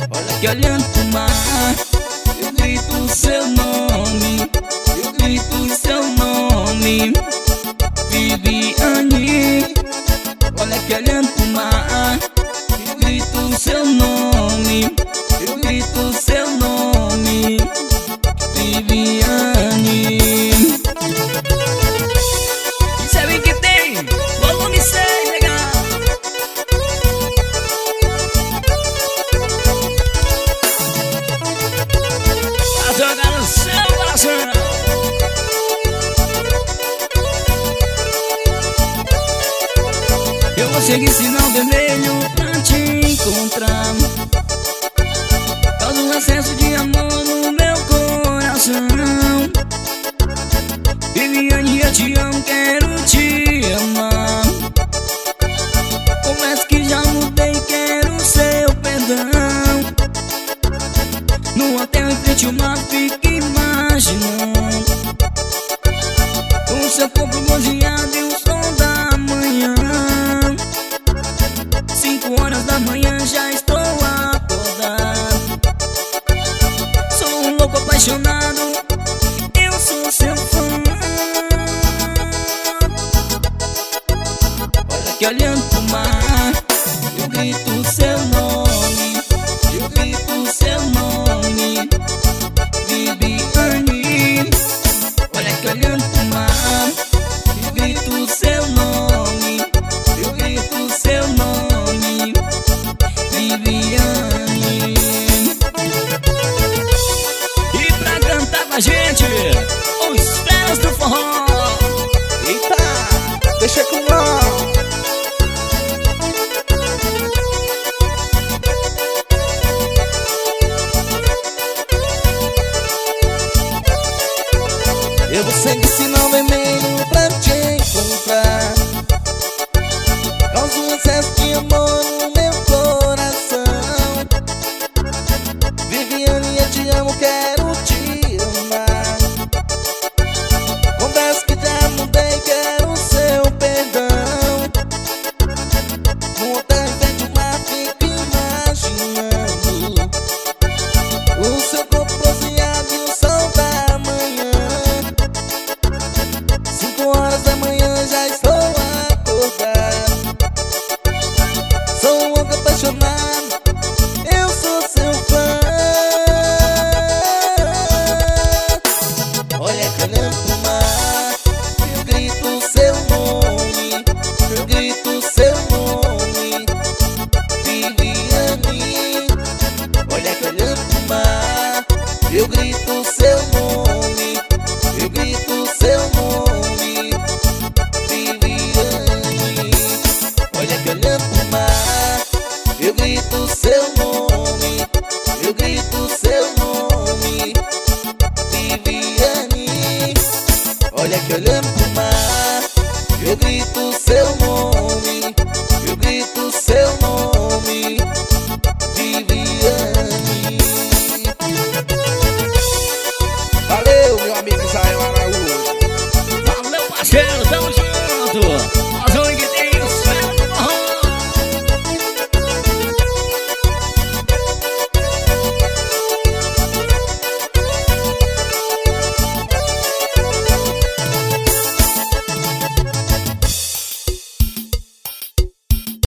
Olha que olhando pro mar, eu grito seu nome, eu grito seu nome, Viviane. Olha que olhando pro mar, eu grito seu nome, eu grito seu nome, Viviane. Sabe que tem volume 6, legal. Pra jogar no seu coração. Eu vou seguir sinal vermelho pra te encontrar. Causa um excesso de amor no meu coração. Viviane, eu te amo, quero te amar. Confesso que já mudei, quero seu perdão. No hotel em frente ao mar, fique imaginando o seu corpo bronzeado e o som da manhã. 5 horas da manhã, já estou acordado. Sou um louco apaixonado, eu sou seu fã. Olha que olhando pro mar, eu grito seu nome, eu grito seu nome, Viviane. Olha que olhando pro mar, eu grito seu nome, eu grito seu nome, Viviane. E pra cantar com a gente, os feras do forró. Eita, deixa com nós. Eu vou seguir